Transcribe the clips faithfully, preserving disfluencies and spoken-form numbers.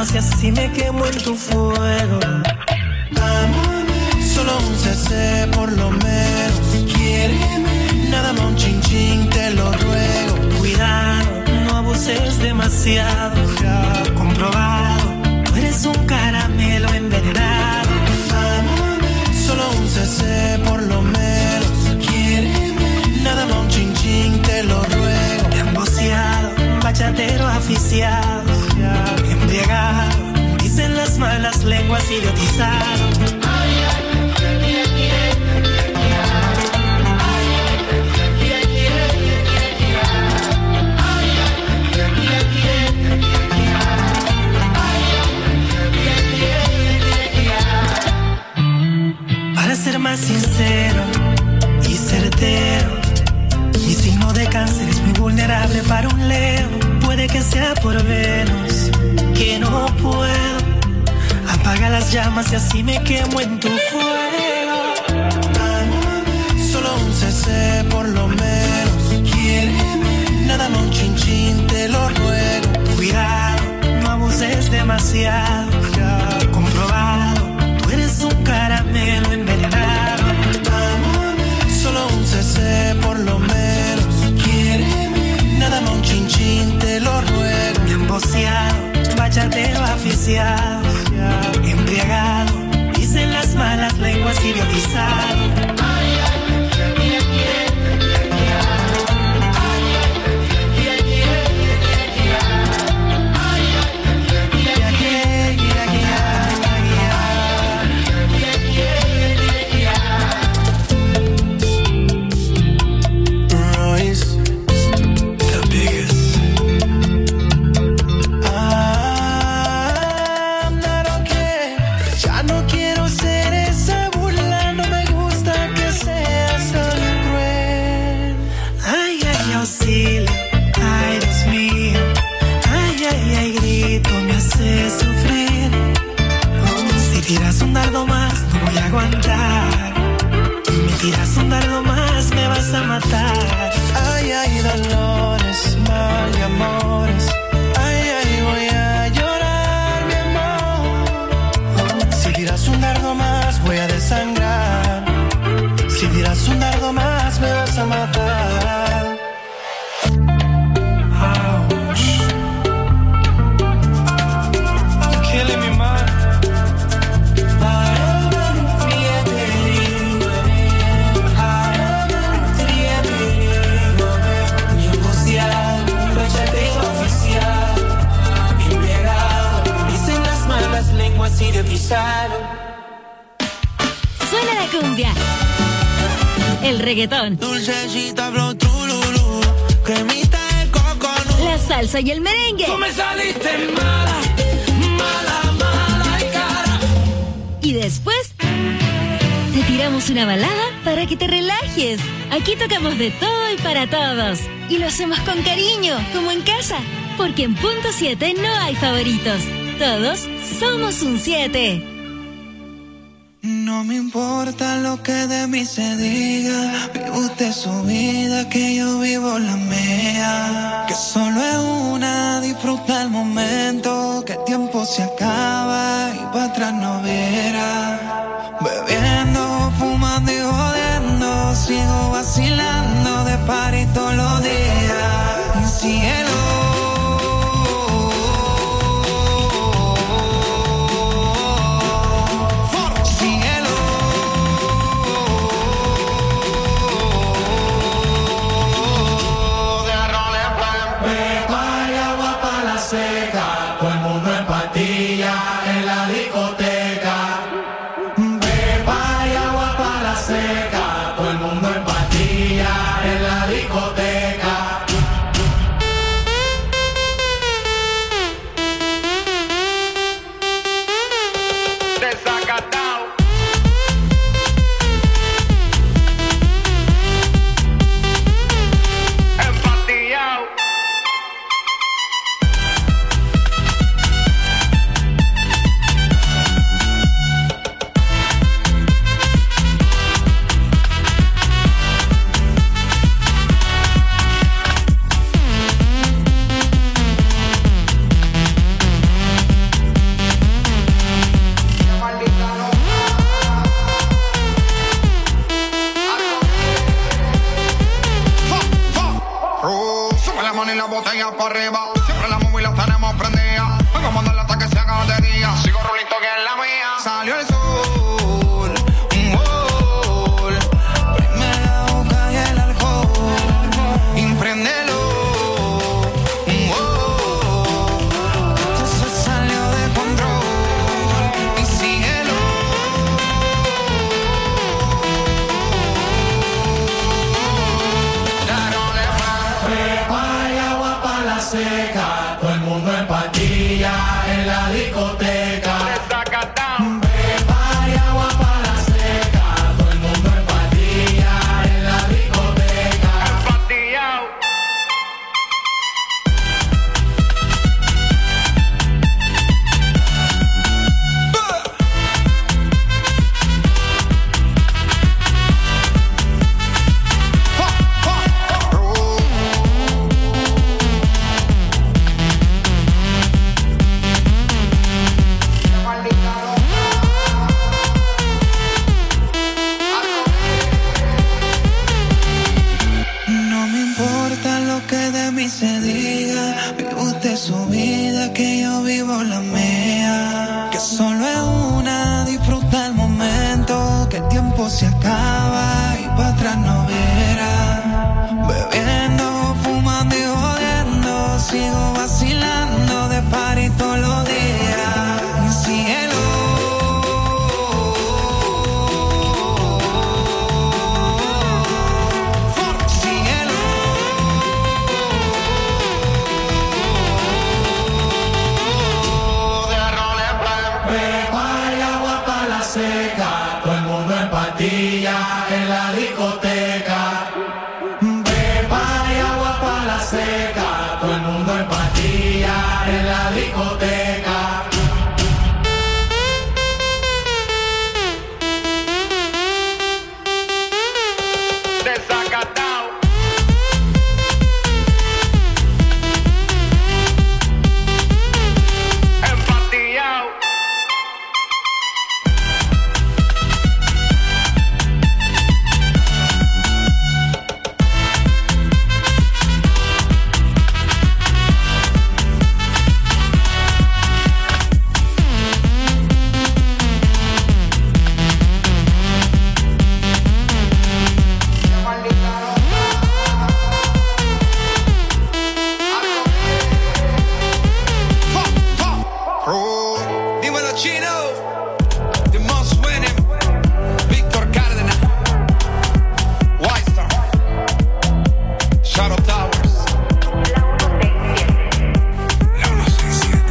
llamas y así me quemo en tu fuego. Amame, solo un C C por lo menos. Quiéreme, nada más un chin chin, te lo ruego. Cuidado, no abuses demasiado. Ya comprobado, tú eres un caramelo envenenado. Amame, solo un C C por lo menos. Quiéreme, nada más un chin chin, te lo ruego. Emboceado, bachatero aficiado, embriagado, dicen las malas lenguas, idiotizado. Para ser más sincero y certero, mi signo de cáncer es muy vulnerable para un Leo. Puede que sea por Venus, que no puedo. Apaga las llamas y así me quemo en tu fuego. Solo un C C por lo menos. Quiéreme, nada más un chin chin, te lo ruego. Cuidado, no abuses demasiado. Ya comprobado, tú eres un caramelo envenenado. Solo un C C por lo menos. Quiéreme, nada más un chin chin, te lo ruego. Emboceado, bachatero aficiado, embriagado, dicen las malas lenguas, idiotizado. Tiras un dardo más, no voy a aguantar. Me tiras un dardo más, me vas a matar. Ay, ay, dolores, mal y amores. Ay, ay, voy a llorar, mi amor. Si tiras un dardo más, voy a desangrar. Si tiras un dardo más, me vas a matar. Ouch. You're killing me, man. Suena la cumbia, el reggaetón, dulcecita, flow, trululú, cremita de coconut, la salsa y el merengue. Tú me saliste mala, mala, mala y cara. Y después te tiramos una balada para que te relajes. Aquí tocamos de todo y para todos. Y lo hacemos con cariño, como en casa. Porque en Punto siete no hay favoritos. Todos somos un siete. No me importa lo que de mí se diga. Vive usted su vida, que yo vivo la mía. Que solo es una, disfruta el momento. Que el tiempo se acaba y para atrás no viera. Bebiendo, fumando y jodiendo. Sigo vacilando de party todos los días. Cielo. mano y la botella para arriba. Siempre las móviles las tenemos prendidas. Vengo a mandarle hasta que se haga de día. Sigo rolito que es la mía. Salió el sol, un gol. Prime la boca y el alcohol. Impréndelo, un gol. Esto se salió de control. Y síguelo. Prepara agua para la seca, todo el mundo en patilla en la discoteca. Prepara agua para la seca, todo el mundo en patilla en la discoteca. No me importa lo que de mí se diga. Vive usted su vida, que yo vivo la mía. Que solo es una, disfruta el momento. Que el tiempo se acaba y para atrás no verá. Bebiendo, fumando y jodiendo. Sigo vacilando de party todos los días. Y síguelo. Síguelo. Prepara agua para la seca, todo el mundo en patilla en la discoteca. Prepara agua para la seca, todo el mundo en patilla en la discoteca. Desacatado. Empatillado. Dímelo, Chino. The most winning. Víctor Cárdenas. White Star. Shadow Towers. La uno seis siete.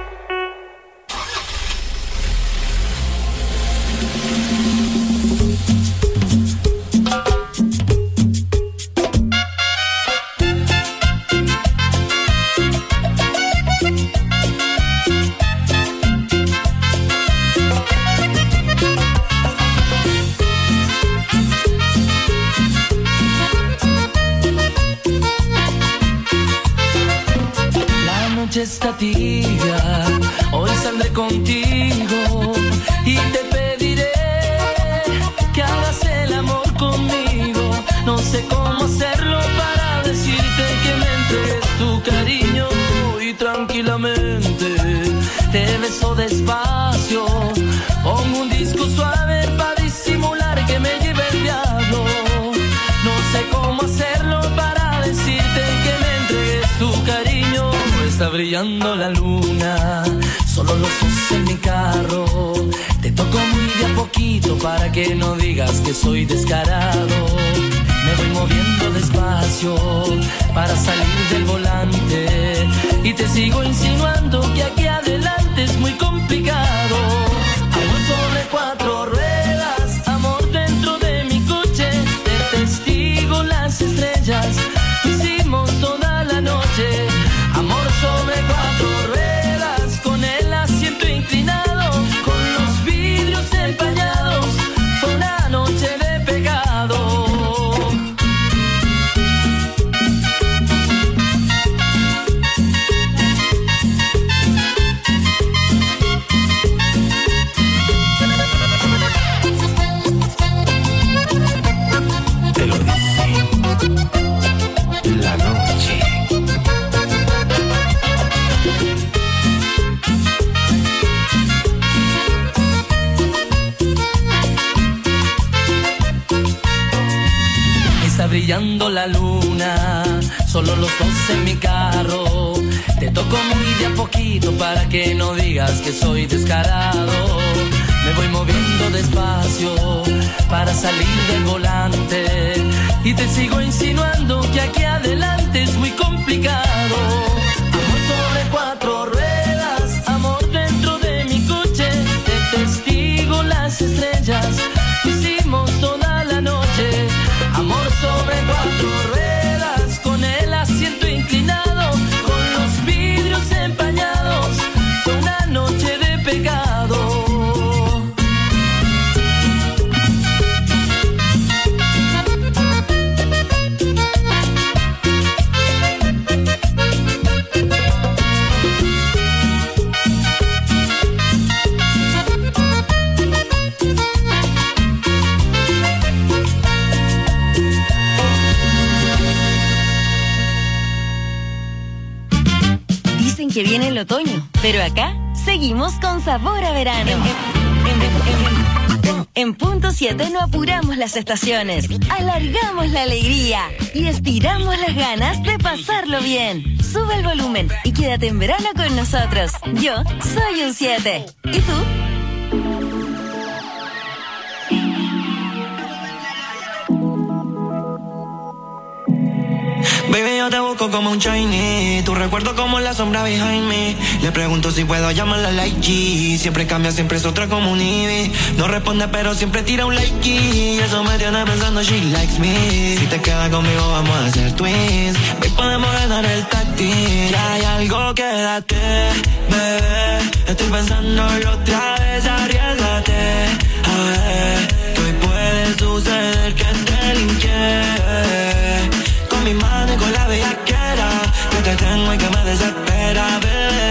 La noche está tibia, hoy saldré contigo y te pediré que hagas el amor conmigo. No sé cómo hacerlo para decirte que me entregues tu cariño y tranquilamente te beso despacio. Pongo un disco suave para disimular que me lleve el diablo. No sé cómo hacerlo para decirte que me entregues tu cariño. Está brillando la luna, solo los dos en mi carro. Te toco muy de a poquito para que no digas que soy descarado. Me voy moviendo despacio para salir del volante y te sigo insinuando que aquí adelante es muy complicado. Amor sobre cuatro ruedas, amor dentro de mi coche, de testigo las estrellas, lo hicimos toda la noche. Amor sobre cuatro ruedas, con el asiento inclinado, con los vidrios empañados, fue una noche de pecado. brillando la luna, solo los dos en mi carro. Te toco muy de a poquito para que no digas que soy descarado. Me voy moviendo despacio para salir del volante y te sigo insinuando que aquí adelante es muy complicado. Amor sobre cuatro ruedas, amor dentro de mi coche, te testigo las estrellas, hicimos toda la noche. Amor sobre cuatro ruedas, con el asiento inclinado, con los vidrios empañados, fue una noche de pecado. Que viene el otoño, pero acá seguimos con sabor a verano. En, en, en, en, en punto siete no apuramos las estaciones, alargamos la alegría y estiramos las ganas de pasarlo bien. Sube el volumen y quédate en verano con nosotros. Yo soy un siete. ¿Y tú? Baby, yo te busco como un shiny, tu recuerdo como la sombra behind me. Le pregunto si puedo llamarla like G, siempre cambia, siempre es otra como un Ivy. No responde pero siempre tira un like y eso me tiene pensando she likes me. Si te quedas conmigo vamos a ser twins, hoy podemos ganar el táctil. Hay algo, quédate, bebé, estoy pensándolo otra vez, arriésgate. A ver, que hoy puede suceder que te linke. Con mi mano y con la bellaquera, que te tengo y que me desespera,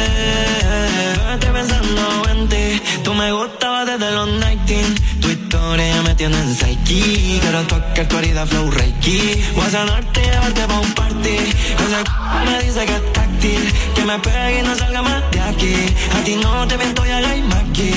bebé. Estoy pensando en ti, tú me gustabas desde los nineteen. Tu historia ya me tiene en psyche, quiero tocar tu herida flow reiki. Voy a sanarte y llevarte pa' un party. Esa c*** me dice que es táctil, que me pegue y no salga más de aquí. A ti no te miento y hagáis aquí,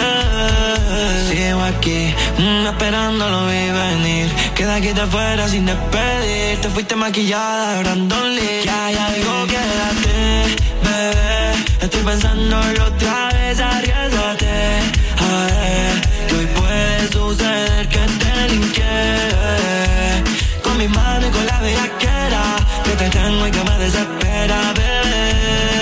yeah. Sigo aquí, mm, esperando lo vi venir. Queda aquí te fuera sin despedir. Te fuiste maquillada, Brandon Lee. Que hay algo, quédate, bebé, estoy pensándolo otra vez, arriésgate. A ver, que hoy puede suceder que te linke. Con mi mano y con la bellaquera, que te tengo y que me desespera, bebé.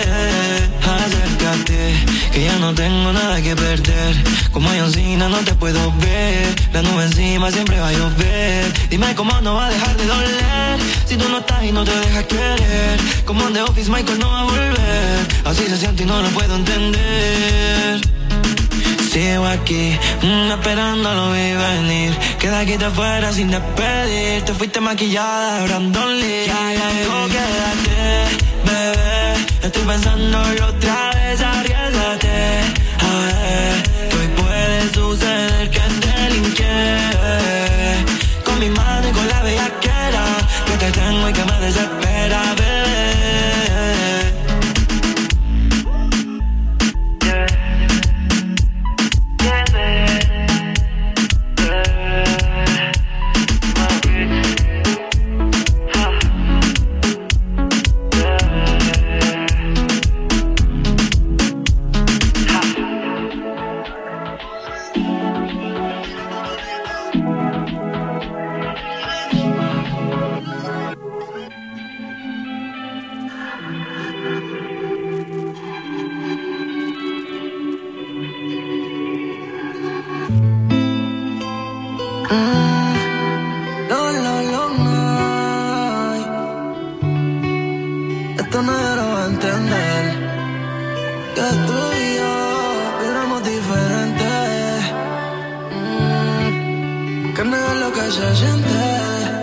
Acércate, que ya no tengo nada que perder. Como John Cena no te puedo ver, la nube encima siempre va a llover. Dime cómo no va a dejar de doler, si tú no estás y no te dejas querer. Como en The Office Michael no va a volver, así se siente y no lo puedo entender. Sigo aquí, mm, esperando lo vi venir. Queda aquí te fuera sin despedir. Te fuiste maquillada, Brandon Lee. Que hay algo, quédate, bebé, estoy pensándolo otra vez, arriésgate. A ver, que hoy puede suceder que te linke. Con mi mano y con la bellaquera, que te tengo y que me desespera, bebé. Se siente.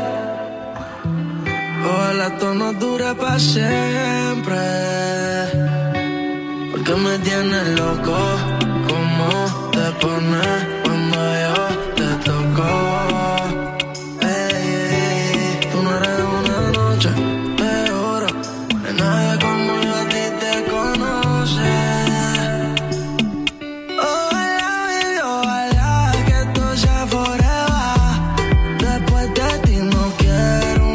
Ojalá esto no dure para siempre, porque me tienes loco. ¿Cómo te pones cuando yo te toco? Hey, tú no eres una noche, te juro, de nadie como yo a ti te conoce. Ojalá, baby, ojalá que esto sea forever. Después de ti no quiero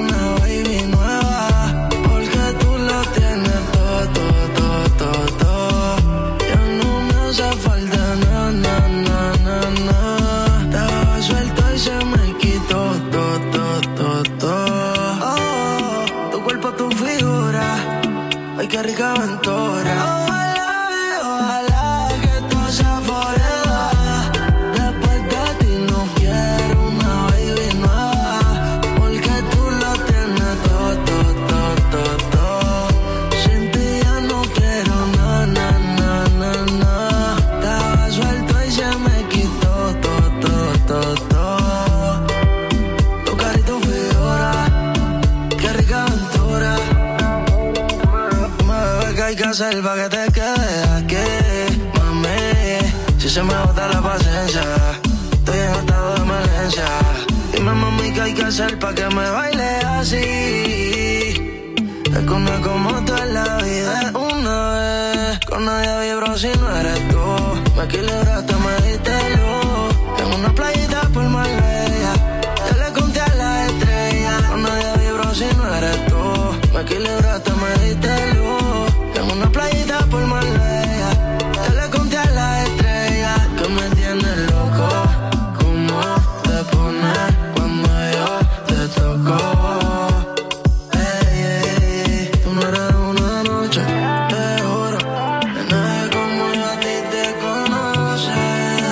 qué rica aventura. Ojalá, ojalá que todo sea forever. Después de ti no quiero una baby nueva, porque tú lo tienes todo, todo, todo, todo, todo. Sin ti ya no quiero na, na, na, na, na. Estaba suelto y se me quitó todo, todo, todo, todo. Tu carita, tu figura, qué rica aventura. ¿Qué hay que hacer pa' que te quedes aquí, mami? Si se me bota la paciencia, estoy en estado de emergencia. Dime, mami, ¿qué hay que hacer pa' que me baile así? Es que una como tú en la vida es una vez. Con nadie vibro si no eres tú. Me equilibraste, me diste luz. En una playita por Marbella, yo le conté a la estrella. Con nadie vibro si no eres tú. Me equilibraste, me diste luz. En una playita por Marbella, yo le conté a la estrella que me tiene loco. ¿Cómo te pones cuando yo te toco? Ey, ey, ey, tú no eres una noche, te juro, que nadie como yo a ti te conoce.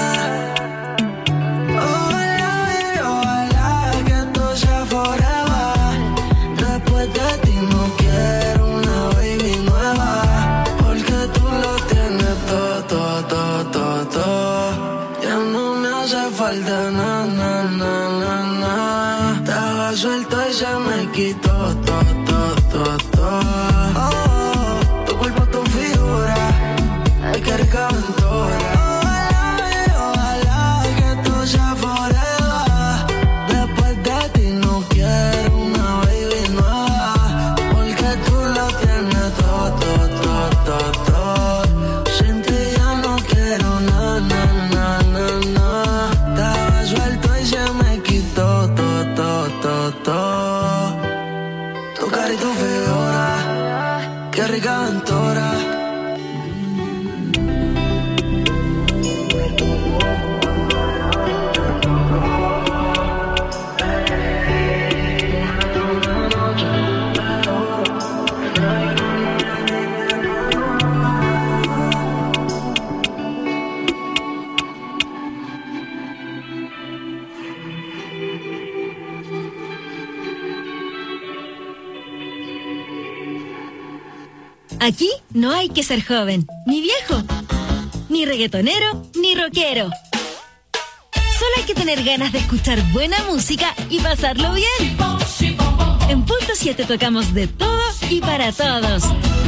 Ojalá y ojalá que esto sea forever. Después de ti no quiero una baby nueva, porque tú lo tienes todo, todo, todo, todo, todo. Ya no me hace falta na, na, na, na, na. Estaba suelto y se me quitó todo, todo, todo, todo. Oh, tu cuerpo, tu figura, ay, qué rica aventura. Ojalá y ojalá que esto sea forever. Después de ti no quiero una baby nueva, porque tú lo tienes todo, todo, todo, todo, todo. Sin ti ya no quiero na, na, na, na, na. Estaba suelto y se me quitó todo, todo, todo, todo. Tu cara y tu figura, qué rica aventura. Aquí no hay que ser joven, ni viejo, ni reggaetonero, ni rockero. Solo hay que tener ganas de escuchar buena música y pasarlo bien. En Punto siete tocamos de todo y para todos.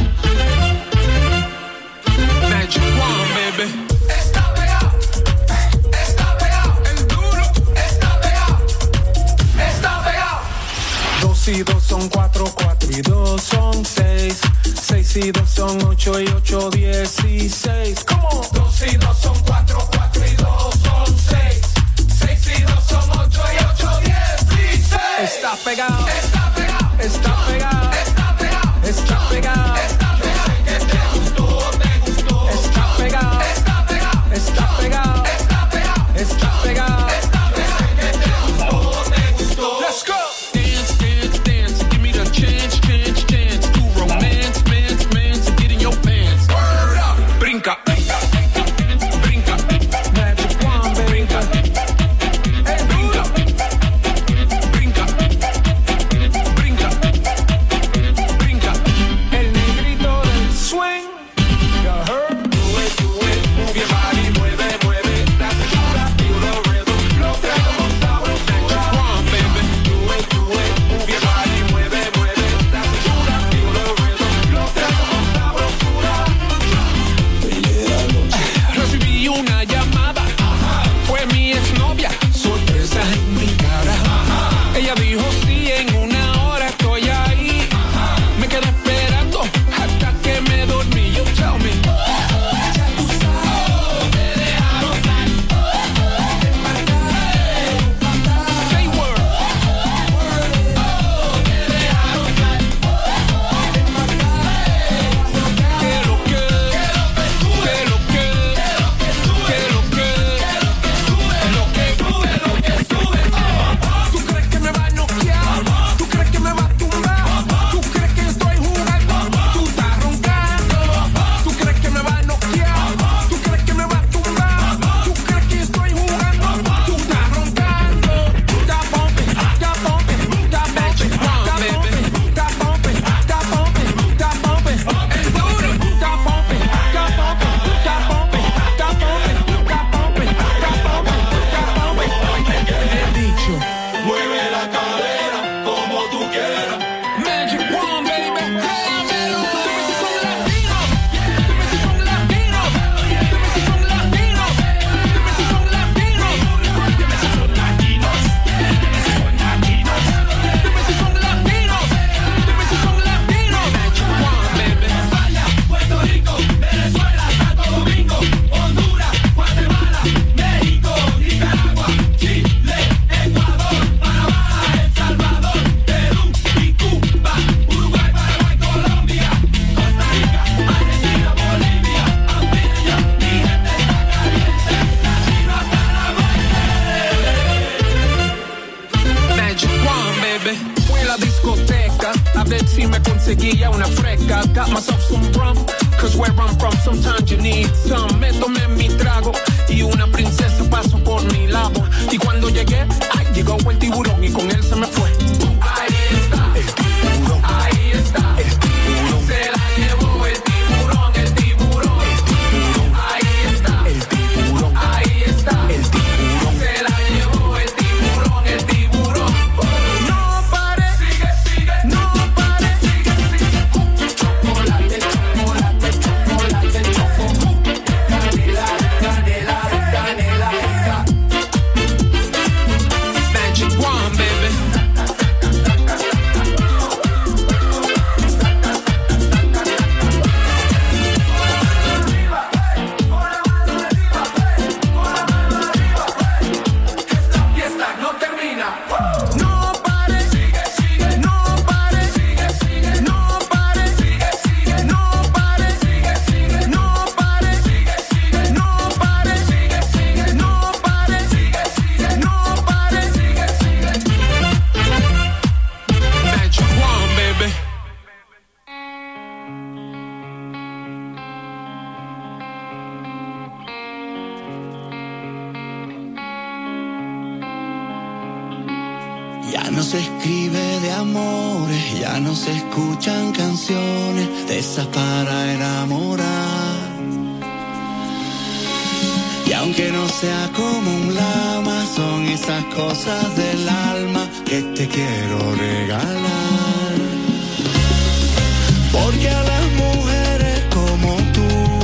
Magic One, baby. Está pegado, está pegado, el duro, está pegado, está pegado. Dos y dos son cuatro, cuatro y dos son seis. Seis y dos son ocho y ocho, dieciséis. ¿Cómo? Dos y dos son cuatro, cuatro y dos son seis. Seis y dos son ocho y ocho, dieciséis. Está pegado, está pegado, está pegado, está pegado, está pegado. Yo sé que te gustó, te gustó. Está pegado, está pegado, está pegado, está pegado, está pegado. Yo sé que te gustó, te gustó. Let's go. Dance, dance, dance. Give me the chance, chance, chance to romance, man, man, to get in your pants. Word up, brinca, brinca, brinca, Magic One, baby. Brinca, hey, brinca, brinca, brinca, myself some rum, cause where I'm from sometimes you need some. Me tomé mi trago y una princesa pasó por mi lado. Y cuando llegué, ay, llegó el tiburón y con él se me fue. Ahí está, el tiburón. Ahí está, el tiburón. Se la llevó el tiburón, el tiburón. El tiburón. Ahí está, el tiburón. Ahí está, el tiburón. Se la llevó el tiburón, el tiburón. No pare, sigue, sigue. No pare, sigue, sigue. Chocolate, chocolate, chocolate, chocolate. Canela, canela, canela. Magic One, baby. Ya no se escribe de amores, ya no se escuchan canciones de esas para enamorar. Y aunque no sea como un lama, son esas cosas del alma que te quiero regalar. Porque a las mujeres como tú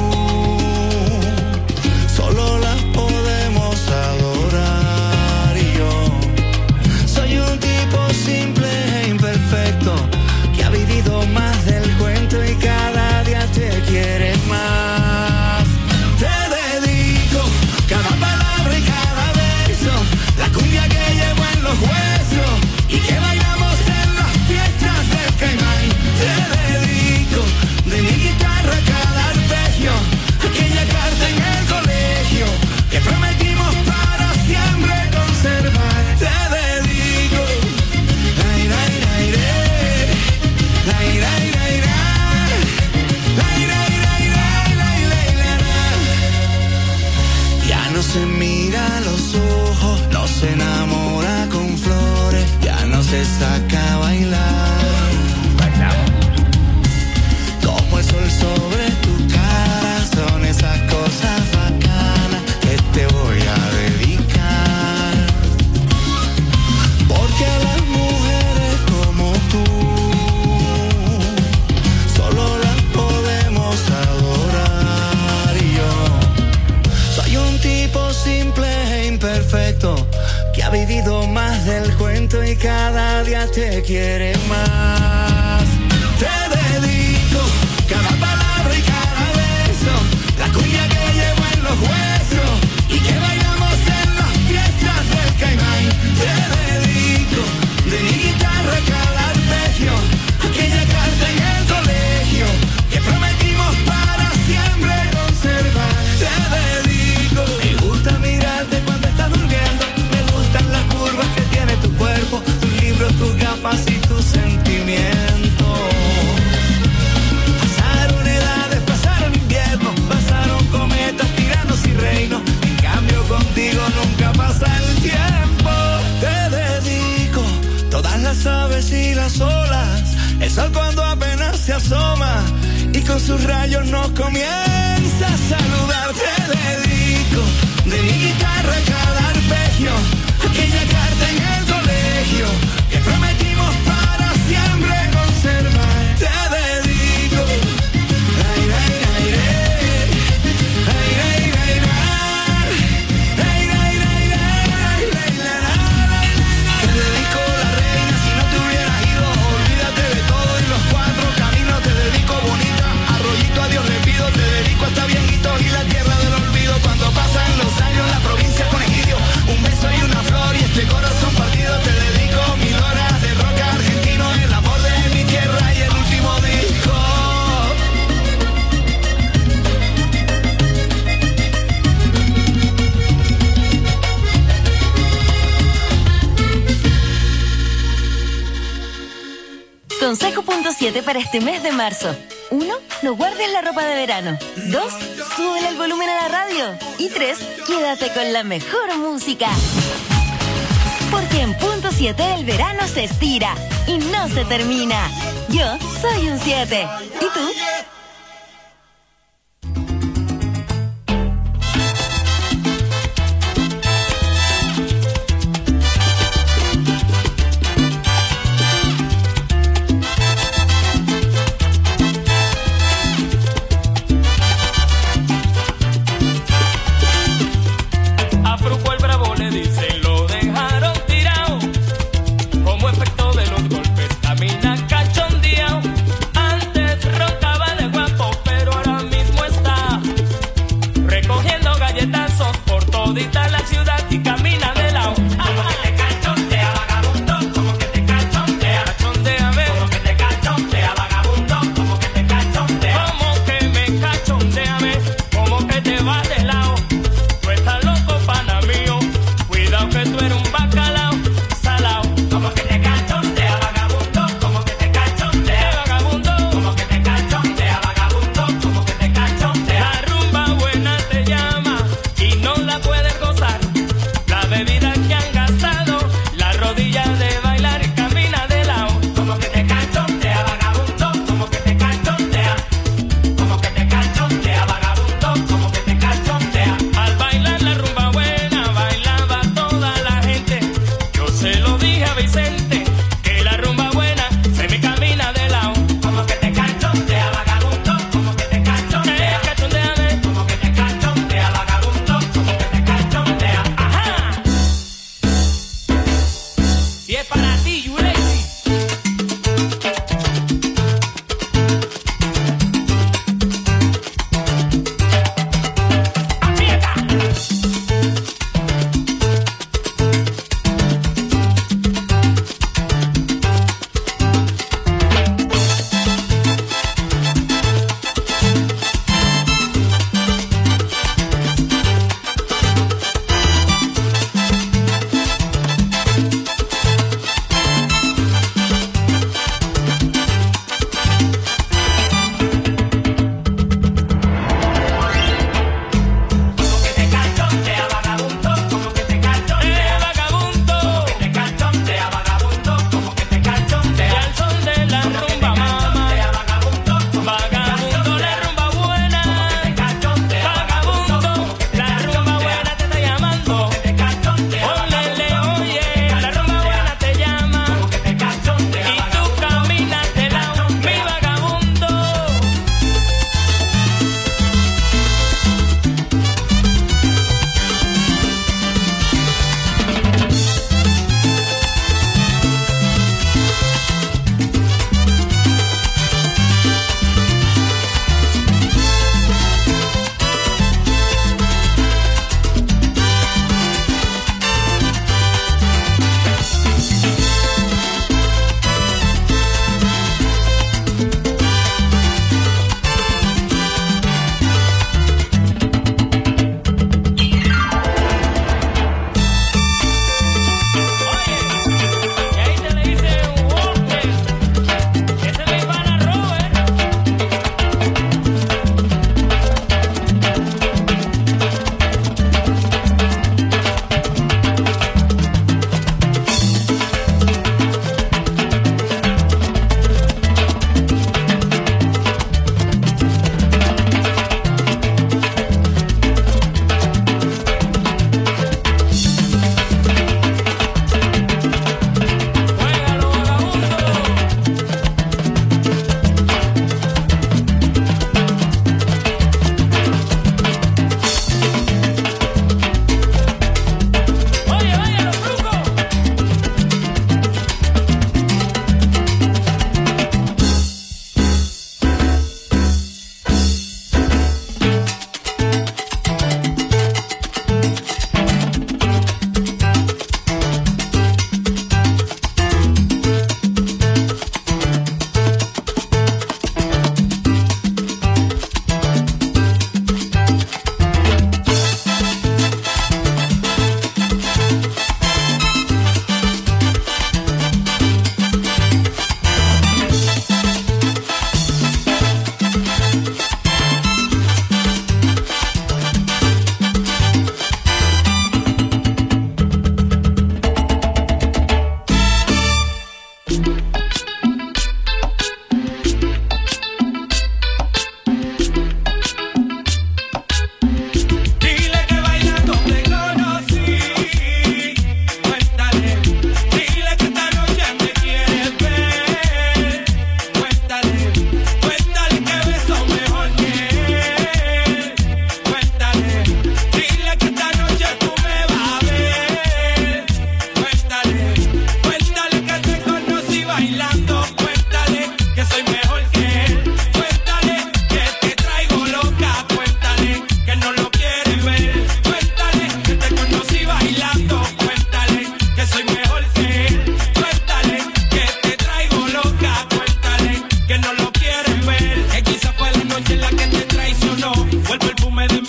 solo las podemos adorar. Y yo soy un tipo simple e imperfecto que ha vivido más del cuento y cada día te quiere más. Te dedico cada palabra y cada beso, la cumbia que llevo en los huesos y que bailamos en las fiestas del Caimán. Te dedico de mi guitarra cada arpegio, aquella carta en el colegio que prometimos para siempre conservar. Te dedico ay, ay, ay, ay, ay, ay, ay, ay, ay, ay, ay, ay. Ya no se mira a los ojos, no se enamora con flores, ya no se saca a bailar. Como el sol sobre tu cara, son esas cosas bacanas que te voy a dedicar. Porque a las mujeres como tú solo las podemos adorar. Y yo soy un tipo simple e imperfecto que ha vivido más del cuento y cada día te quiere más. Te dedico cada palabra y cada beso, la cumbia que llevo en los huesos y que bailamos en las fiestas del Caimán. Te dedico de mi guitarra cada arpegio, aquella carta en el colegio que prometimos para siempre conservar. Te dedico, me gusta mirarte cuando estás durmiendo, me gustan las curvas que tiene tu cuerpo, tus libros, tus gafas y tus sentimientos. Pasaron edades, pasaron inviernos, pasaron cometas, tiranos y reinos. En cambio contigo nunca pasa el tiempo. Te dedico todas las aves y las olas, el sol cuando apenas se asoma y con sus rayos nos comienza a saludar. Te dedico de mi guitarra cada arpegio, aquella carta en el colegio que prometimos para siempre conservar. Te dedico ay, ay, ay, ay, ay, ay, ay, ay, ay, ay, ay, ay, ay. Te dedico la reina, si no te hubieras ido, olvídate de todo y los cuatro caminos. Te dedico bonita, arroyito a Dios le pido. Te dedico hasta viejito y la tierra del olvido. Cuando pasan los años la provincia con egidio, un beso y una flor y este corazón partido. Te dedico mil horas de rock argentino, el amor de mi tierra y el último disco. Consejo punto siete para este mes de marzo. Uno, no guardes la ropa de verano. Dos, súbele el volumen a la radio. Y tres, quédate con la mejor música. Porque en punto siete el verano se estira y no se termina. Yo soy un siete. ¿Y tú? Como efecto de los golpes, camina cachondeado. Antes roncaba de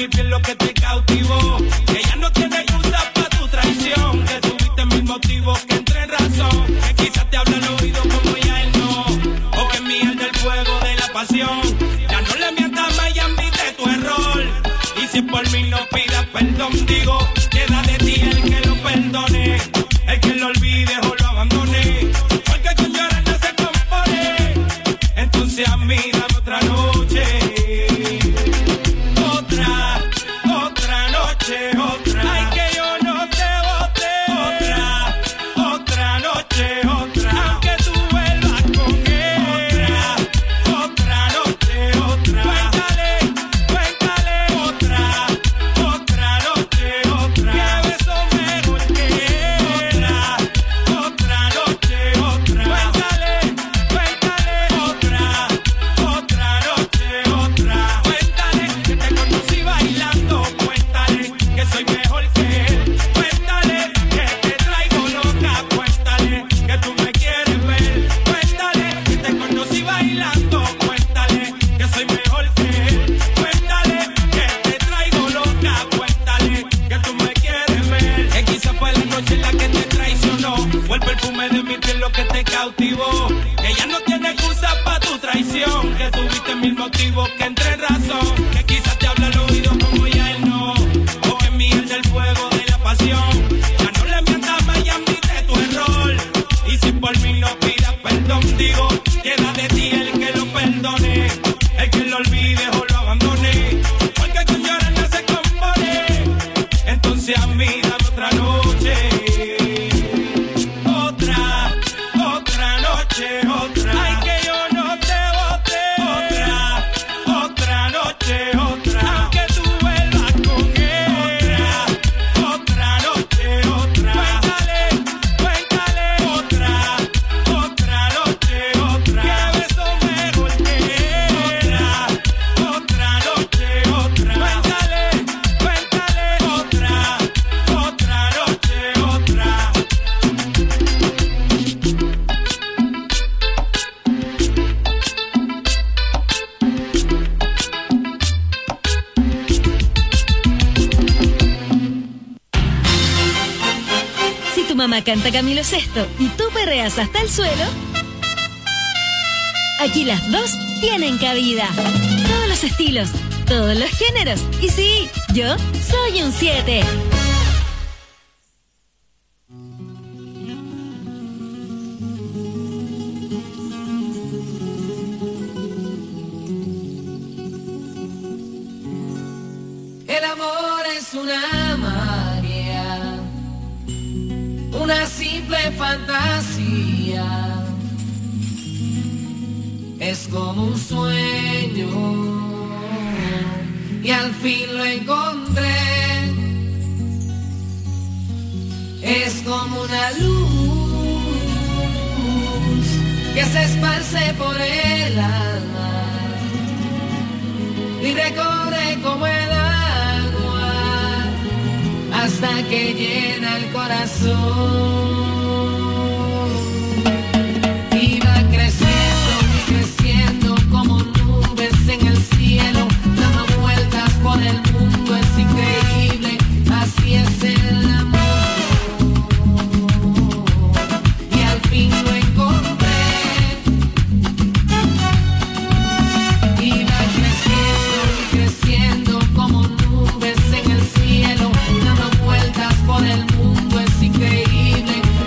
mi piel lo que te cautivó. Que ya no tiene excusa para tu traición. Que tuviste mil motivos que entre en razón. Que quizás te habla al oído como ya él no. O que miel del fuego de la pasión. Ya no le mientas más y admite tu error. Y si por mí no pidas perdón, digo, queda de ti el que lo perdone. El que lo olvide o lo abandone. Porque con llorar no se compone. Entonces a mí dame otra noche. Otra, otra noche, otra. Ay, que yo no te bote. Otra, otra noche, otra. Aunque tú vuelvas con él. Otra, otra noche, otra. Cuéntale, cuéntale. Otra, otra noche, otra. Que beso mejor que él. Otra, otra noche, otra. Cuéntale, cuéntale. Otra, otra noche, otra. Cuéntale que te conocí bailando. Cuéntale que soy mejor que él. Cuéntale que te traigo loca. Cuéntale que tú me quieres ver. Cuéntale que te conocí bailando. Cuéntale que soy mejor que él. Cuéntale que te traigo loca. Cuéntale que tú me quieres ver. Que quizá fue la noche en la que te traicionó. Fue el perfume de mi piel lo que te cautivó. Que ya no tiene excusa para tu traición. Que tuviste mil motivos que entre en razón. Que quizás te habla al oído como ya él no. O que miel del fuego de la pasión. Ya no le mientas más y admite tu error. Y si por mí no pidas perdón, digo, queda de ti el que lo perdone. El que lo olvide o lo abandone. Porque con llorar no se compone. Entonces a mí dame otra noche. Otra, otra noche, otra. Ay, que yo no te bote. Otra, otra noche, otra. Aunque tú vuelvas con él. Otra, otra noche, otra. Cuéntale, cuéntale. Otra, otra noche, otra. Que beso mejor que él. Otra, otra noche, otra. Cuéntale, cuéntale. Otra, otra noche, otra. Si tu mamá canta Camilo Sesto y tú perreas hasta el suelo, aquí las dos tienen cabida. Todos los estilos, todos los géneros. Y sí, yo soy un siete. El amor es una magia, una simple fantasía. Es como un sueño y al fin lo encontré. Es como una luz que se esparce por el alma y recorre como el agua hasta que llena el corazón. Y va creciendo y creciendo como nubes en el cielo, dando vueltas por el mundo, es increíble, así es el amor. Y al fin lo encontré. Y va creciendo y creciendo como nubes en el cielo, dando vueltas por el mundo, es increíble,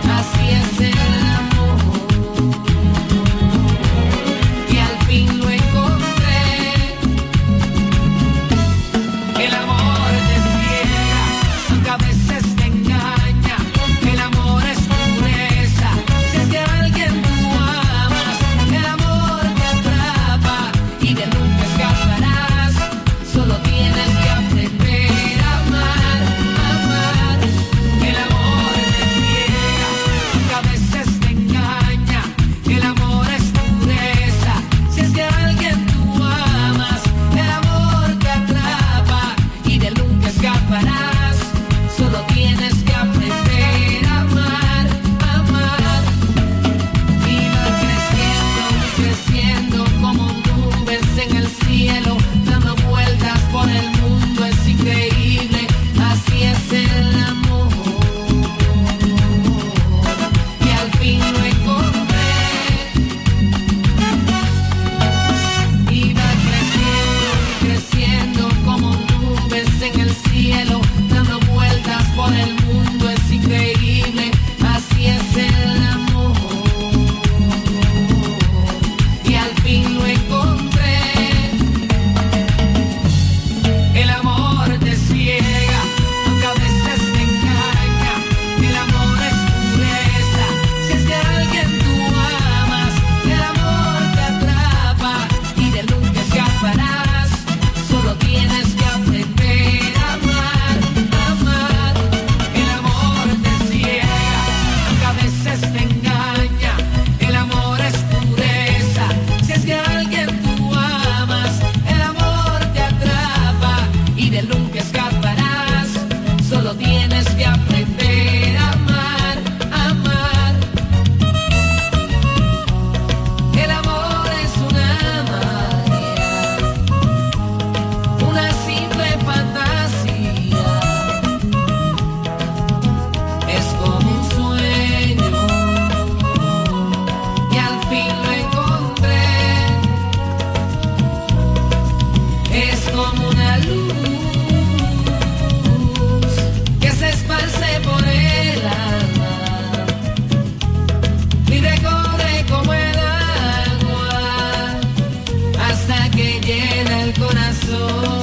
luz que se esparce por el alma y recorre como el agua hasta que llena el corazón.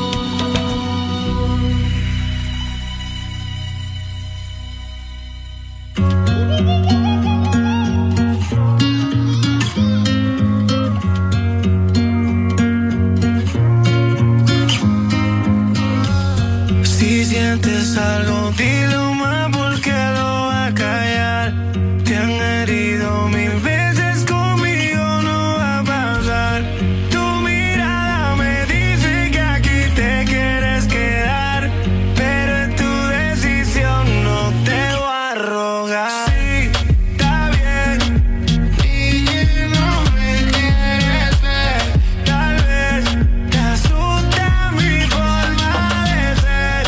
Sientes algo, dilo más porque lo va a callar. Te han herido mil veces, conmigo no va a pasar. Tu mirada me dice que aquí te quieres quedar, pero es tu decisión, no te voy a rogar. Sí, está bien, y que no me quieres ver. Tal vez te asusta mi forma de ser.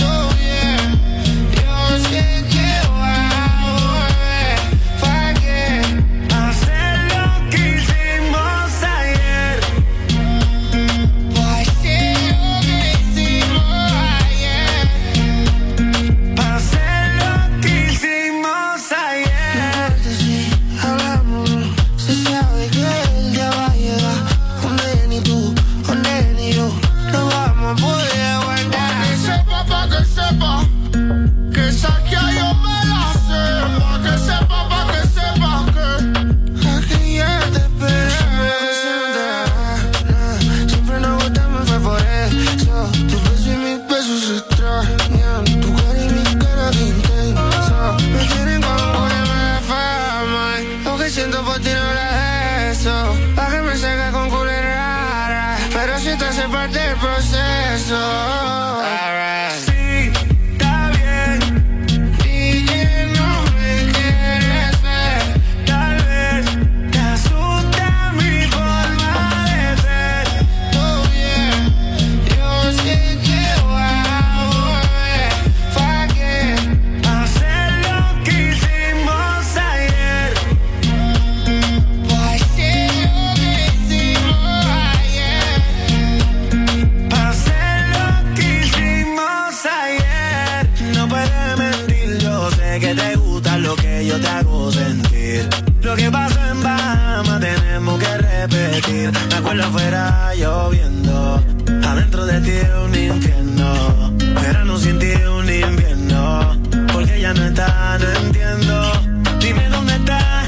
Lo que pasó en Bahamas tenemos que repetir. Me acuerdo afuera lloviendo, adentro de ti un infierno. Verano sin ti un invierno, porque ya no está, no entiendo. Dime dónde está,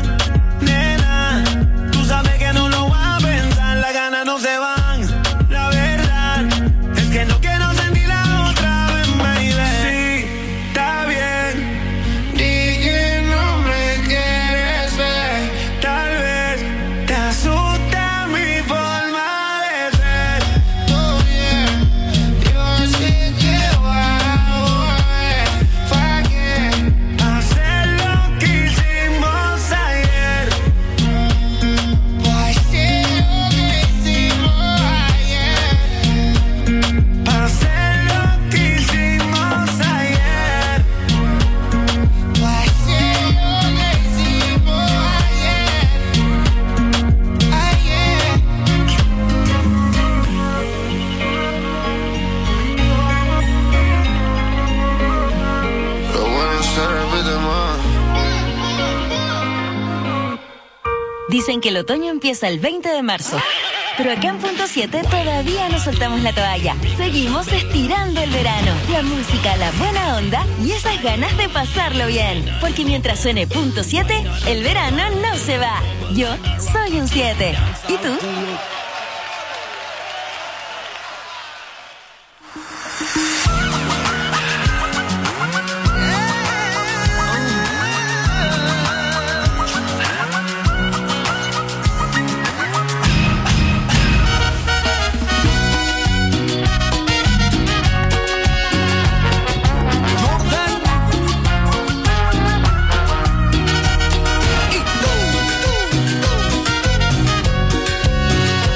nena. Tú sabes que no lo voy a pensar, las ganas no se van. La verdad es que no quiero sentir la otra vez, baby. Sí, está bien. Dicen que el otoño empieza el veinte de marzo, pero acá en Punto siete todavía no soltamos la toalla. Seguimos estirando el verano, la música, la buena onda y esas ganas de pasarlo bien. Porque mientras suene Punto siete, el verano no se va. Yo soy un siete. ¿Y tú? Tú, tú, tú.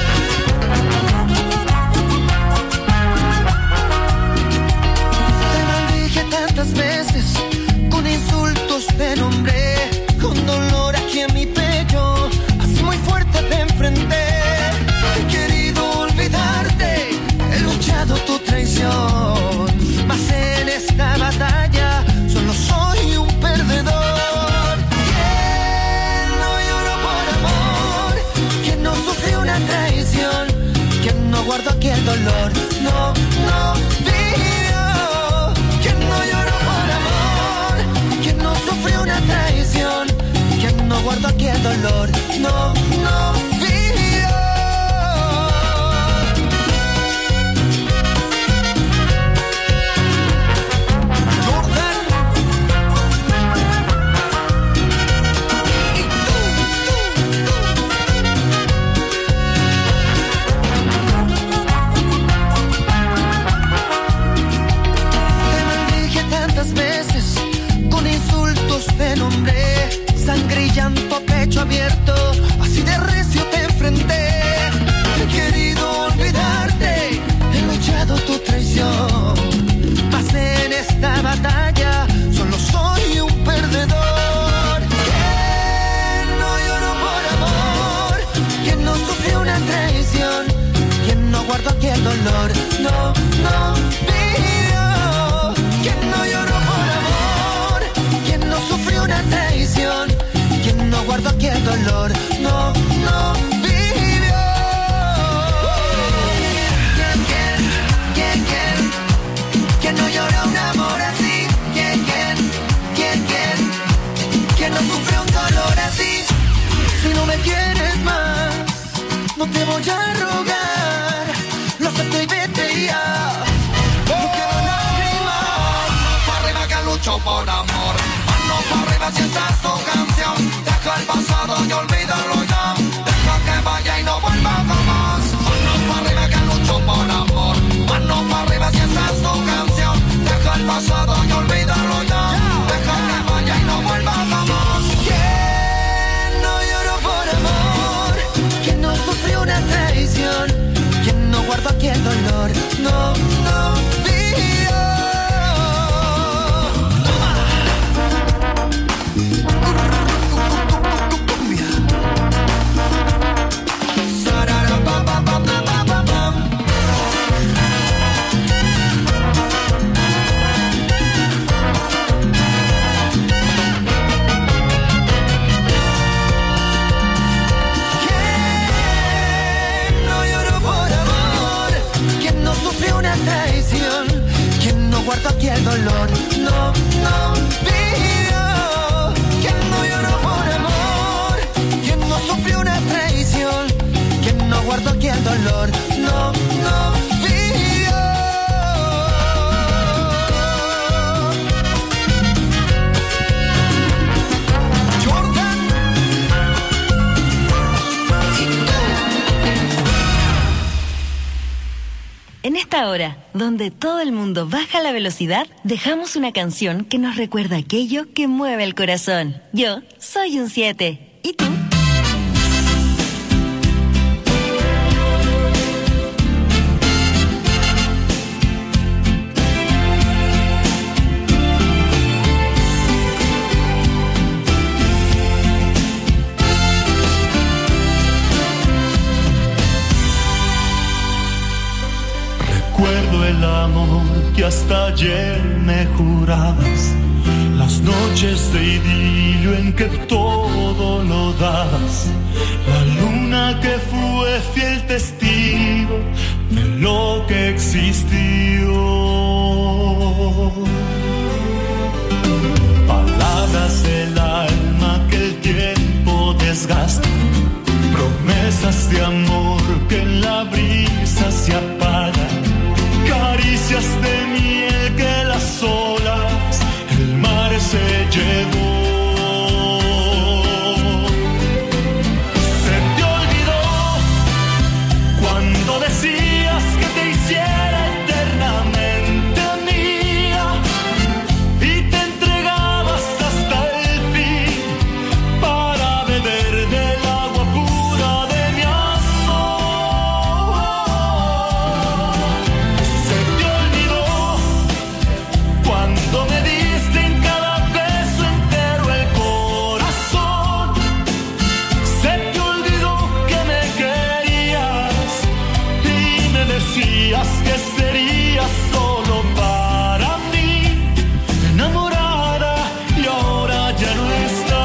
no, no vivió. Quien no lloró por amor, quien no sufrió una traición, quien no guardó aquí el dolor, no, no vivió. Jordan. Y tú, tú, tú. Te maldije tantas veces, con insultos te nombré, sangre y llanto, pecho abierto, así de recio te enfrenté. He querido olvidarte, he luchado tu traición, mas en esta batalla solo soy un perdedor. ¿Quién no lloró por amor? ¿Quién no sufrió una traición? ¿Quién no guardó aquí el dolor? No, no vivió. ¿Quién no lloró por amor? ¿Quién no sufrió una traición? ¿Quién no guardó aquí el dolor? No, no vivió. ¿Quién, quién, quién, quién? ¿Quién no lloró un amor así? ¿Quién, quién, quién, quién? ¿Quién no sufrió un dolor así? Si no me quieres más, no te voy a rogar, lo acepto y vete ya. No quiero lágrimas. Para arriba que lucho por amor. Mano para arriba si esta es tu canción. Deja el pasado y olvídalo ya. Deja que vaya y no vuelva jamás. Mano para arriba que lucho por amor. Mano para arriba si esta es tu canción. Deja el pasado y olvídalo ya. Deja que vaya y no vuelva jamás. ¿Quién no lloró por amor? ¿Quién no sufrió una traición? ¿Quién no guardó aquí el dolor? No, no vivió. Cumbia. Sararapapapapapapam. ¿Quién no lloró por amor? ¿Quién no sufrió una traición? ¿Quién no guardó aquí el dolor? No, no vivió. ¿Quién no lloró por amor? ¿Quién no sufrió una traición? ¿Quién no guardó aquí el dolor? No, no vivió. Jordan. En esta hora, donde todo el mundo baja la velocidad, dejamos una canción que nos recuerda aquello que mueve el corazón. Yo soy un siete. ¿Y tú? Recuerdo el amor que hasta ayer me jurabas, las noches de idilio en que todo lo das, la luna que fue fiel testigo de lo que existió. Palabras del alma que el tiempo desgasta, promesas de amor que en la brisa se apagan, caricias de miel que las olas, el mar se llevó. Se te olvidó cuando decías que te hiciera eternamente mía y te entregabas hasta el fin para beber del agua pura de mi amor. Se te olvidó cuando me diste en cada beso entero el corazón. Se te olvidó que me querías y me decías que serías solo para mí, enamorada, y ahora ya no estás.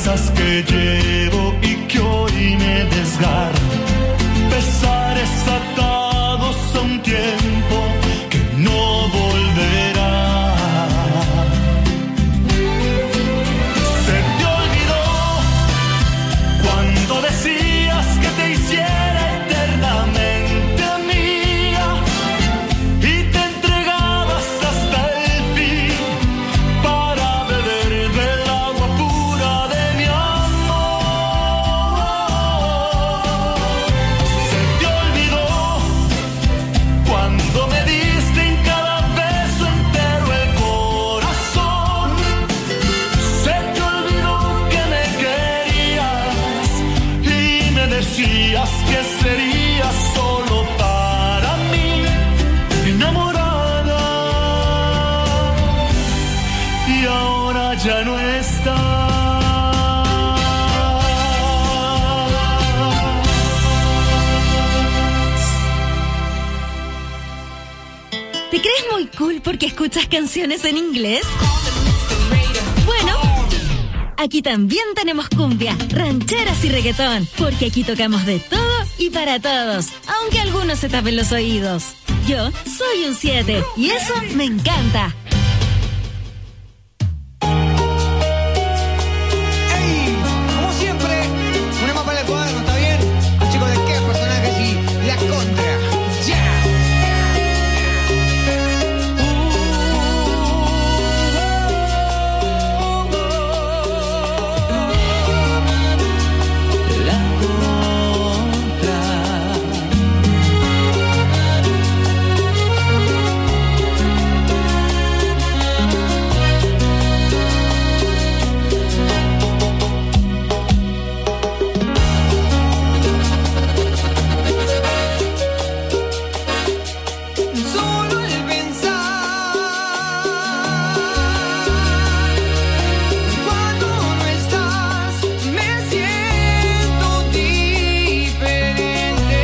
promesas que llevo y que hoy me desgarran, pesares atados a un tiempo que no volverá. Se te olvidó cuando decías que te hiciera eternamente mía y te entregabas hasta el fin para beber del agua pura de mi amor. Se te olvidó cuando me diste en cada beso entero el corazón. Se te olvidó que me querías y me decías que serías solo para mí, enamorada, y ahora ya no estás. ¿Te crees muy cool porque escuchas canciones en inglés? Bueno, aquí también tenemos cumbia, rancheras y reggaetón, porque aquí tocamos de todo y para todos, aunque algunos se tapen los oídos. Yo soy un siete y eso me encanta. ¡Ey! Como siempre, una mapa del cuaderno, ¿está bien? Los chicos de qué personajes y la contra. ¡Ya! La contra. Solo el pensar cuando no estás me siento diferente.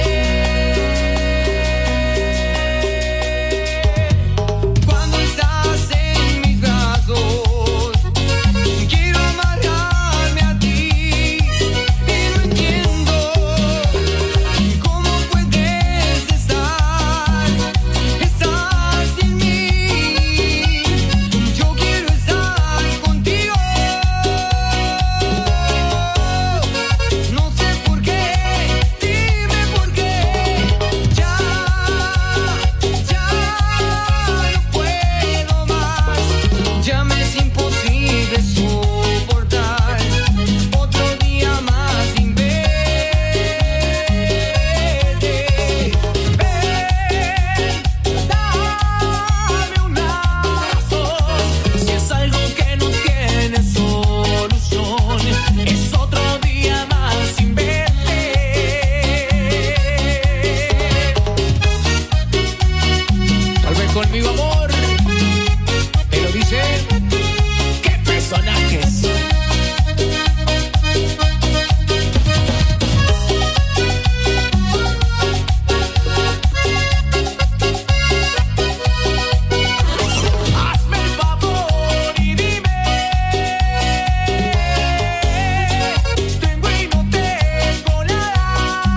Cuando estás en mis brazos quiero amarrarme a ti y no entiendo cómo puedes estar, estar sin mí. Yo quiero estar contigo. No sé por qué, dime por qué. Ya, ya no puedo más. Ya me es imposible soportar otro día más sin verte. Ven, dame un razón. Si es algo que no tiene solución, es otro día más sin verte. Tal vez conmigo, amor, pero dice, ¿qué personajes? Hazme el favor y dime, tengo y no tengo nada.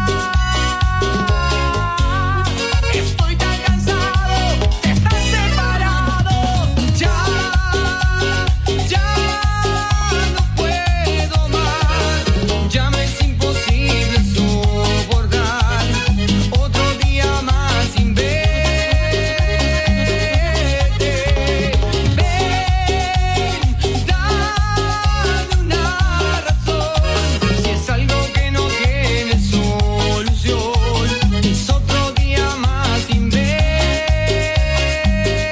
Estoy tan cansado de estar separado. Ya, ya no puedo más. Ya me es imposible soportar otro día más sin verte. Ven, dame una razón. Si es algo que no tiene solución, es otro día más sin verte.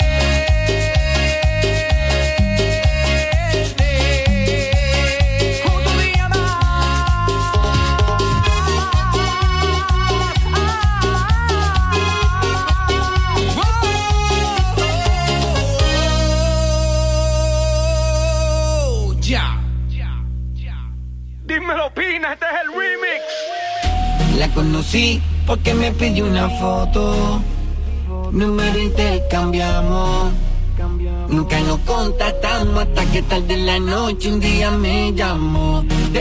Otro día más. Ya. Dímelo, Pina, este es el remix. La conocí porque me pidió una foto. Número intercambiamos. Nunca nos contactamos hasta que tarde en la noche un día me llamó.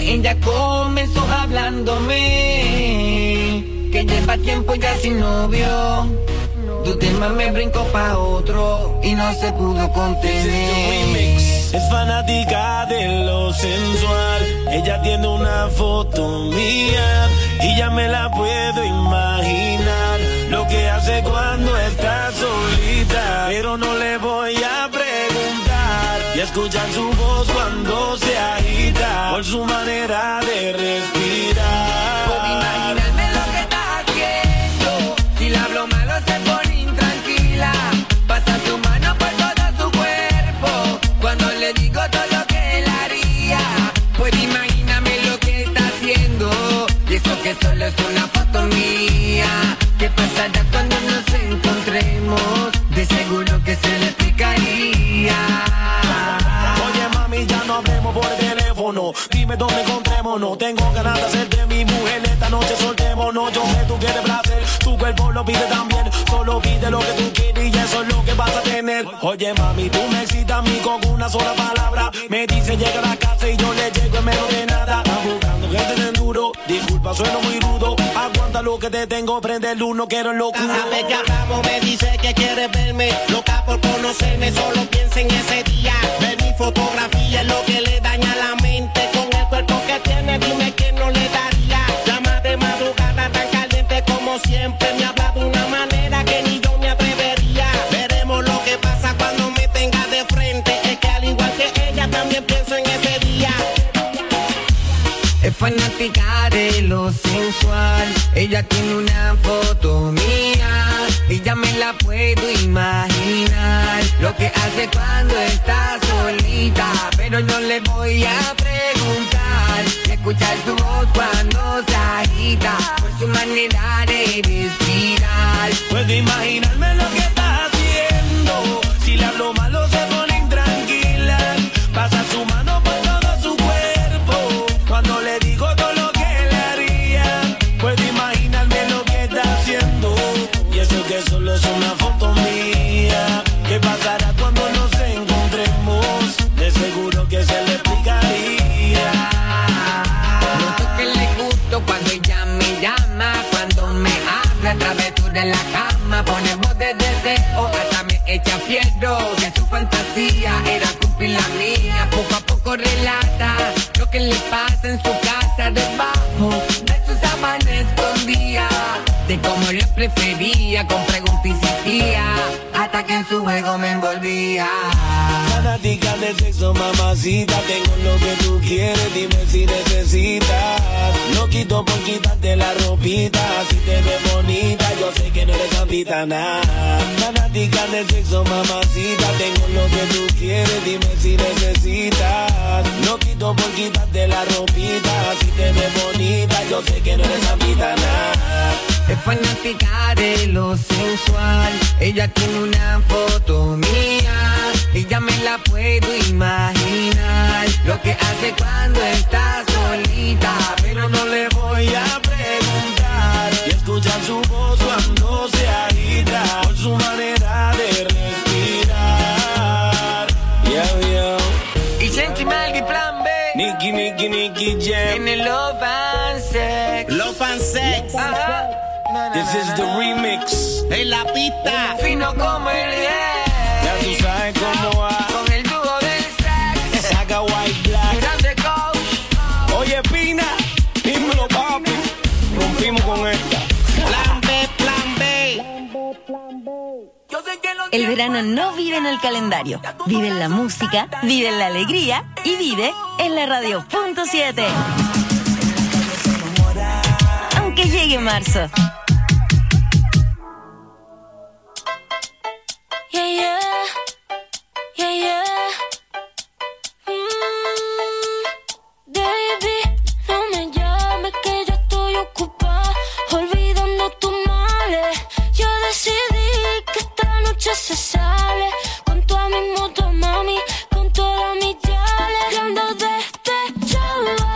ella comenzó hablándome que lleva tiempo ya sin novio. Tu tema me brincó pa' otro y no se pudo contener. Es fanática de lo sensual. Ella tiene una foto mía y ya me la puedo imaginar lo que hace cuando está solita. Pero no le voy a preguntar y escuchar su voz cuando se agita por su manera de respirar. Puedo imaginarme lo que está haciendo. Si le hablo malo se pone intranquila. Pasa su mano por todo su cuerpo cuando le digo todo lo que él haría. Pues imagíname lo que está haciendo. Y eso que solo es una foto mía. ¿Qué pasará cuando nos encontremos? De seguro que se le explicaría. Oye mami, ya no hablemos por teléfono. Dime dónde encontrémonos. Tengo ganas de hacerte mi mujer. Esta noche soltémonos. Yo sé tú quieres placer, tu cuerpo lo pide también. Solo pide lo que tú quieres y eso es lo que vas a tener. Oye mami, tú me excitas a mí con una sola palabra. Me dice llega a la casa y yo le llego en menos de nada. Estás buscando gente de enduro. Disculpa, sueno muy rudo. Aguanta lo que te tengo, prende el uno, quiero el locuro. Cada vez que hablamos me dice que quiere verme. Loca por conocerme, solo piensa en ese día. Ver mi fotografía es lo que le daña la mente. Con el cuerpo que tiene, dime que no le daría. Llama de madrugada tan caliente como siempre. Me habla de una manera que ni yo me atrevería. Veremos lo que pasa cuando me tenga de frente. Es que al igual que ella también pienso en ese día. Es fanática de lo sensual. Ella tiene una foto mía y ya me la puedo imaginar lo que hace cuando está solita. Pero no le voy a preguntar y escuchar su voz cuando se agita por su manera de respirar. Puedo imaginarme lo que está haciendo. Si le hablo malo se pone intranquila. Pasa su mano por todo su cuerpo cuando le digo todo lo que le haría. Puedo imaginarme lo que está haciendo. Y eso que solo es una foto mía. ¿Qué pasará cuando nos encontremos? De seguro que se le explicaría. Noto que le gusto cuando ella me llama, cuando me habla a través de la cama. Pone voz de deseo, hasta me echa fierro. Que su fantasía era cumplir la mía. Poco a poco relata lo que le pasa en su casa debajo de sus sábanas escondía. De cómo le prefería, con preguntas y insistía, hasta que en su juego me envolvía. Fanática del sexo, mamacita. Tengo lo que tú quieres, dime si necesitas. No quito por quitarte la ropita. Si te ves bonita, yo sé que no eres santita, nada. Fanática del sexo, mamacita. Tengo lo que tú quieres, dime si necesitas. No quito por quitarte la ropita. Si te ves bonita, yo sé que no eres santita, nada. Es fanática de lo sensual. Ella tiene una foto mía y ya me la puedo imaginar lo que hace cuando está solita. Pero no le voy a preguntar y escuchar su voz cuando se agita por su manera de respirar. Yeah, yeah. Y Shenty Malgi Plan B. Nicky, Nicky, Nicky Jam. En el Love and Sex. Love and Sex. Ajá. This is the remix. En la pista. Fino como el yeah. Ya tú sabes cómo va. Con el dúo del sex. Saga White Black. Grande coach. Oye, Pina, dímelo, papi. Rompimos con esta. Plan B, plan B. El verano no vive en el calendario. Vive en la música, vive en la alegría y vive en la radio punto siete. Aunque llegue marzo. Yeah, yeah.